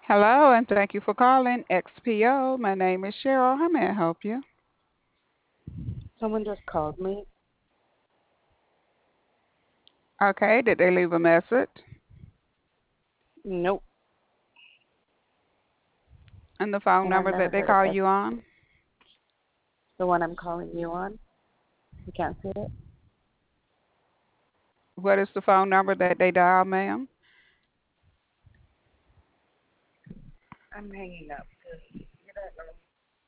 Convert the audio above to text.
Hello, and thank you for calling XPO. My name is Cheryl. How may I help you? Someone just called me. Okay, did they leave a message? Nope. And the phone And I've number never that they heard of call it. you on? The one I'm calling you on. You can't see it? What is the phone number that they dial, ma'am? I'm hanging up. You don't know.